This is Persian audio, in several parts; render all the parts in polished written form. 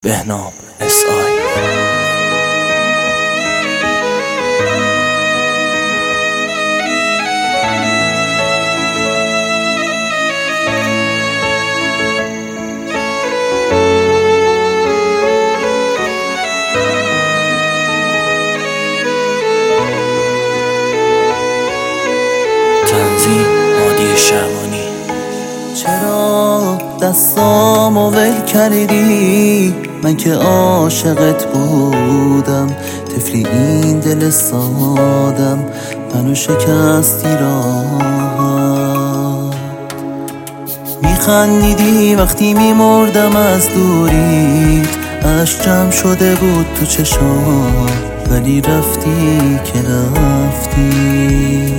بهنام SI. تنظیم هادی شعبانی. چرا دستامو ول کردی؟ من که عاشقت بودم، طفلی این دل سادم، منو شکستی راحت. میخندیدی وقتی میمردم از دوریت، عشق جمع شده بود تو چشام، ولی رفتی که رفتی.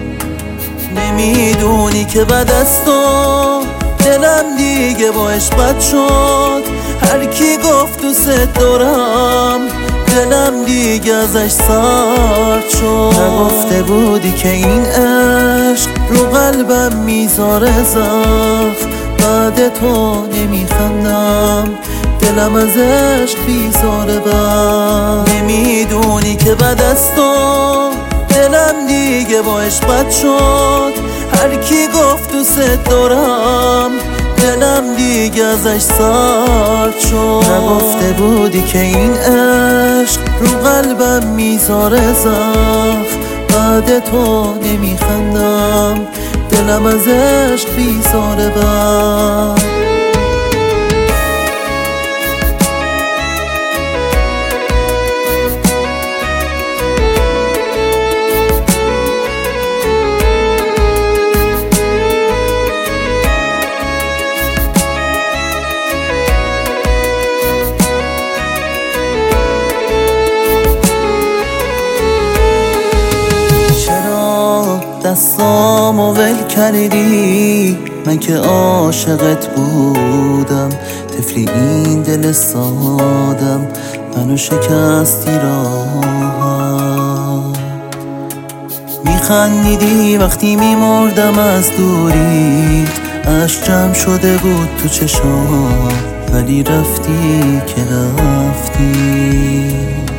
نمیدونی که بعد از تو دلم دیگه با عشقت شد. هر کی گفت دوست دارم دلم دیگه ازش سرد شد. نگفته بودی که این عشق رو قلبم میذاره زخم، بعد تو نمیخندم دلم از عشق بیزاره بر. نمیدونی که بعد از تو دلم دیگه با عشقت شد. هر کی گفت دوست دارم دلم دیگه ازش سرد شد. نگفته بودی که این عشق رو قلبم میذاره زخم، بعد تو نمیخندم دلم از عشق بیزاره بر. دستامو ول کردی؟ من که عاشقت بودم، طفلی این دل سادم، منو شکستی راحت. میخندیدی وقتی میمردم از دوریت، عشق جمع شده بود تو چشام، ولی رفتی که رفتی.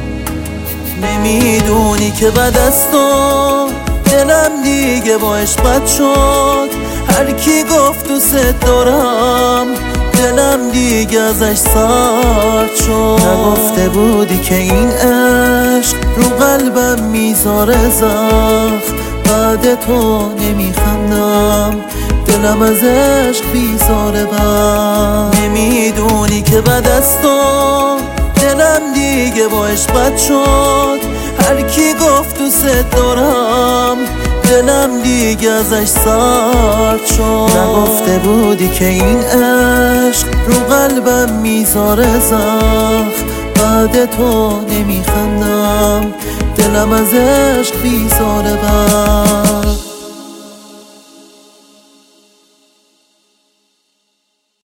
نمیدونی که بعد از تو دلم دیگه با عشقت شد. هر کی گفت دوست دارم دلم دیگه ازش سرد شد. نگفته بودی که این عشق رو قلبم میذاره زخم، بعد تو نمیخندم دلم از عشق بیزاره بر. نمیدونی که بعد از تو دلم دیگه با عشقت شد. هر کی گفت دوست دارم دلم دیگه ازش سرد شد. نگفته بودی که این عشق رو قلبم میذاره زخم، بعد تو نمیخندم دلم از عشق بیزاره بر.